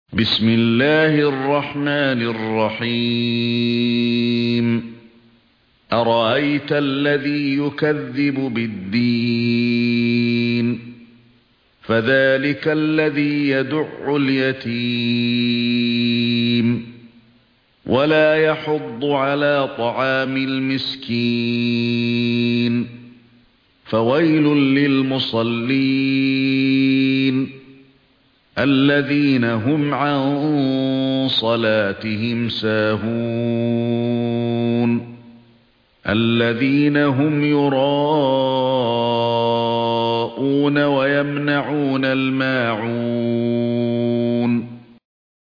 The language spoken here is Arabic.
بسم الله الرحمن الرحيم أرأيت الذي يكذب بالدين فذلك الذي يدع اليتيم ولا يحض على طعام المسكين فويل للمصلين الذين هم عن صلاتهم ساهون الذين هم يراءون ويمنعون الماعون